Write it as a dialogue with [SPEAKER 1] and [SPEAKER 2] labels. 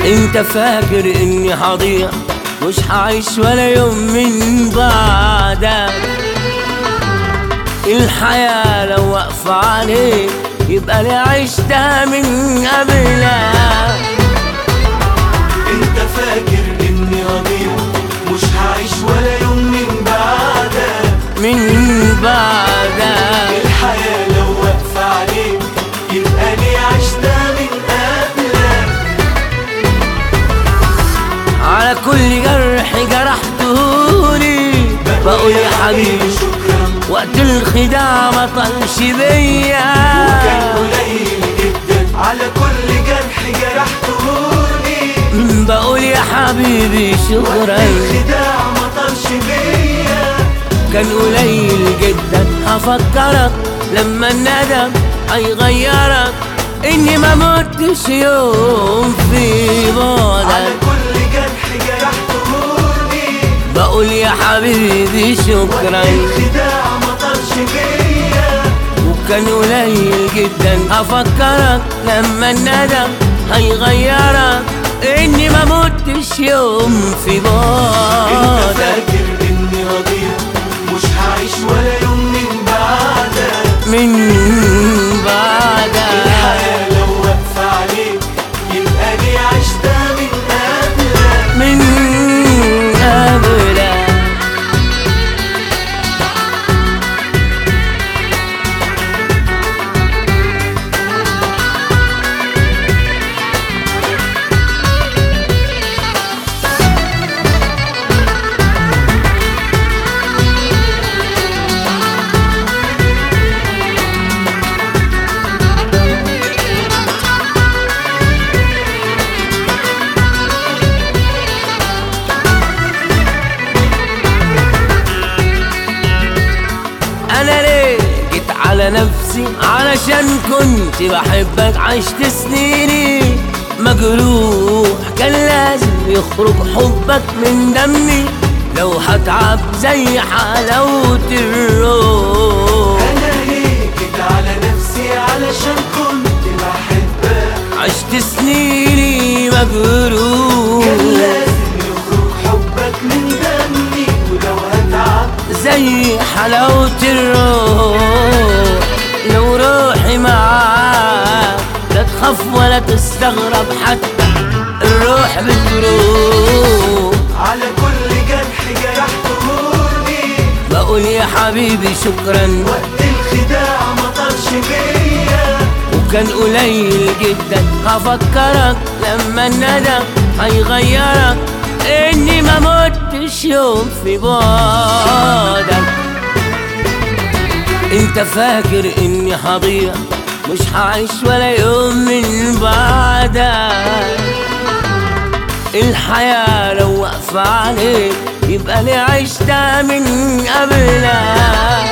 [SPEAKER 1] انت فاكر اني هضيع مش هعيش ولا يوم من بعدك. الحياة لو واقفة عليك يبقى لي عشتها من قبلك.
[SPEAKER 2] انت فاكر اني هضيع مش هعيش ولا يوم من بعدك. الحياة لو واقفة عليك يبقى لي عشتها من قبلك.
[SPEAKER 1] على كل جرح جرحتهولي بقول يا حبيبي
[SPEAKER 2] شكرا،
[SPEAKER 1] وقت الخداع ما طلش بيا.
[SPEAKER 2] وكان قليل جدا على كل جرح جرحتهولي
[SPEAKER 1] بقول يا حبيبي شكرا،
[SPEAKER 2] الخداع ما طلش بيا.
[SPEAKER 1] كان قليل جدا هفكرك لما الندم هيغيرك، اني ما متش يوم في
[SPEAKER 2] على
[SPEAKER 1] بعدك.
[SPEAKER 2] كل جرح جرحتهولي
[SPEAKER 1] بقول يا حبيبي شكرا،
[SPEAKER 2] الخداع ما طلش بيا.
[SPEAKER 1] وكان قليل جدا هفكرك لما الندم هيغيرك، اني ما متش يوم في
[SPEAKER 2] انت
[SPEAKER 1] بعدك.
[SPEAKER 2] فاكر اني هضيع مش هعيش ولا يوم من بعدك. الحياة لو واقفة عليك يبقى لي عشتها من قبلك.
[SPEAKER 1] من قبلك. أنا ليه جيت على نفسي؟ علشان كنت بحبك، عشت سنيني مجروح، كان لازم يخرج حبك من دمي لو هتعب زي حلاوة الروح.
[SPEAKER 2] انا ليه جيت على نفسي؟ علشان كنت بحبك،
[SPEAKER 1] عشت سنيني مجروح،
[SPEAKER 2] كان لازم يخرج حبك من دمي، ولو هتعب
[SPEAKER 1] زي حلاوة الروح. لو روحي معاك لا تخاف ولا تستغرب، حتى الروح بتروح.
[SPEAKER 2] على كل جرح جرحتهولي
[SPEAKER 1] بقول يا حبيبي شكرا،
[SPEAKER 2] وقت الخداع ما طلش بيا.
[SPEAKER 1] وكان قليل جدا هفكرك لما الندم هيغيرك، اني ما متش يوم في بعدك. انت فاكر اني هضيع مش هعيش ولا يوم من بعدك. الحياة لو واقفة عليك يبقى لي عشتها من قبلك.